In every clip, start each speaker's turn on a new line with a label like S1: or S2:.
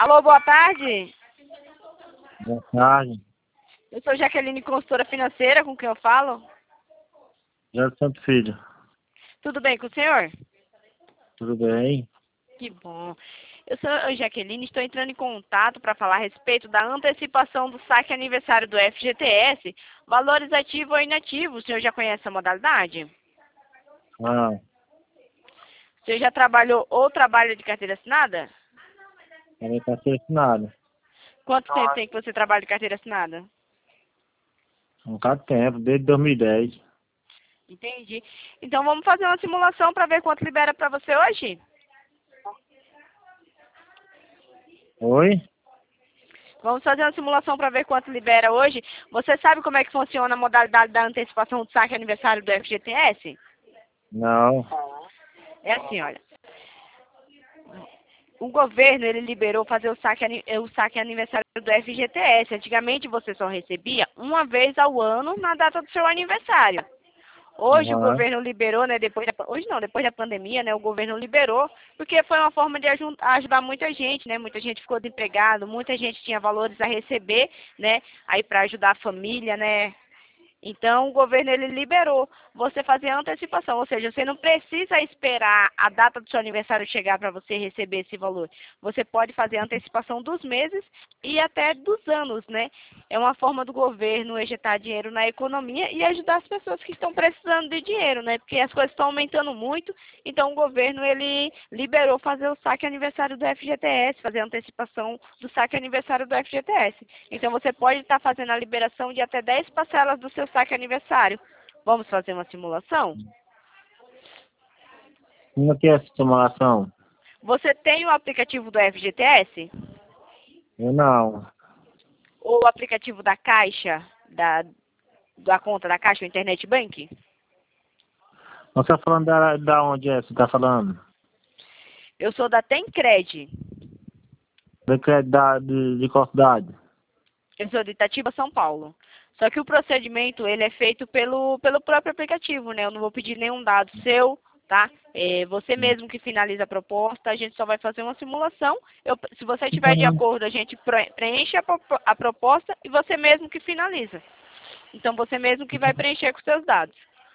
S1: Alô, boa tarde.
S2: Boa tarde.
S1: Eu sou Jaqueline, consultora financeira, com quem eu falo.
S2: José Santo Filho.
S1: Tudo bem com o senhor?
S2: Tudo bem?
S1: Que bom. Eu sou a Jaqueline, estou entrando em contato para falar a respeito da antecipação do saque aniversário do FGTS, valores ativos ou inativos. O senhor já conhece a modalidade?
S2: Ah,
S1: O senhor já trabalhou ou trabalha de carteira assinada?
S2: também está assinado.
S1: Quanto tempo tem que você trabalha de carteira assinada?
S2: Não tá tempo, desde 2010.
S1: Entendi. Então vamos fazer uma simulação para ver quanto libera para você hoje?
S2: Oi?
S1: Vamos fazer uma simulação para ver quanto libera hoje. Você sabe como é que funciona a modalidade da antecipação do saque aniversário do FGTS?
S2: Não.
S1: É assim, olha. O governo, ele liberou fazer o saque aniversário do FGTS. Antigamente, você só recebia uma vez ao ano na data do seu aniversário. Hoje o
S2: Aham.
S1: governo liberou, né, depois da pandemia, né, o governo liberou, porque foi uma forma de ajudar muita gente, né, muita gente ficou desempregado, muita gente tinha valores a receber, né, aí para ajudar a família, né. Então, o governo ele liberou você fazer a antecipação, ou seja, você não precisa esperar a data do seu aniversário chegar para você receber esse valor. Você pode fazer a antecipação dos meses e até dos anos, né? É uma forma do governo ejetar dinheiro na economia e ajudar as pessoas que estão precisando de dinheiro, né? Porque as coisas estão aumentando muito, então o governo ele liberou fazer o saque aniversário do FGTS, fazer a antecipação do saque aniversário do FGTS. Então, você pode estar fazendo a liberação de até 10 parcelas do seu saque aniversário. Vamos fazer uma simulação?
S2: Como é que é essa simulação?
S1: Você tem o aplicativo do FGTS?
S2: Eu não.
S1: Ou o aplicativo da Caixa, da conta da Caixa, o Internet Bank?
S2: Você está falando da onde é? Você está falando?
S1: Eu sou da Tencred.
S2: De qual cidade?
S1: Eu sou de Itatiba, São Paulo. Só que o procedimento, ele é feito pelo próprio aplicativo, né? Eu não vou pedir nenhum dado seu, tá? É você mesmo que finaliza a proposta, a gente só vai fazer uma simulação. Se você estiver de
S2: Então,
S1: acordo, a gente preenche a proposta e você mesmo que finaliza. Então, você mesmo que vai preencher com seus dados.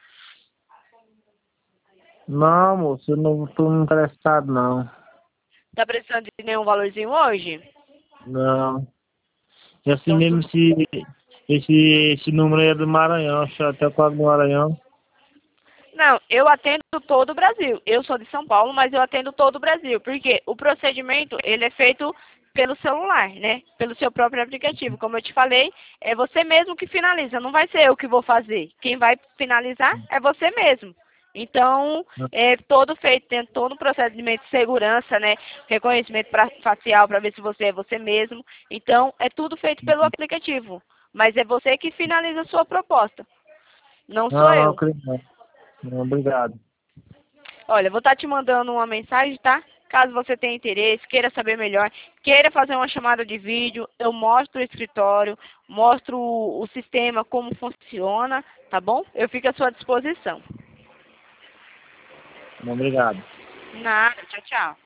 S2: não, moço, eu não estou interessado, não.
S1: Tá precisando de nenhum valorzinho hoje?
S2: Não. E assim
S1: Então,
S2: mesmo esse número aí é do Maranhão, acho que até quase do Maranhão.
S1: não, eu atendo todo o Brasil. Eu sou de São Paulo, mas eu atendo todo o Brasil. Porque o procedimento, ele é feito pelo celular, né? Pelo seu próprio aplicativo. Como eu te falei, é você mesmo que finaliza. Não vai ser eu que vou fazer. Quem vai finalizar é você mesmo. Então, é todo feito, tem todo o procedimento de segurança, né? Reconhecimento facial para ver se você é você mesmo. Então, é tudo feito pelo aplicativo. Mas é você que finaliza a sua proposta. Não sou
S2: Não,
S1: eu.
S2: creio não. Não, obrigado.
S1: Olha, eu vou estar te mandando uma mensagem, tá? Caso você tenha interesse, queira saber melhor, queira fazer uma chamada de vídeo, eu mostro o escritório, mostro o sistema, como funciona, tá bom? Eu fico à sua disposição.
S2: Não, obrigado.
S1: Nada, tchau, tchau.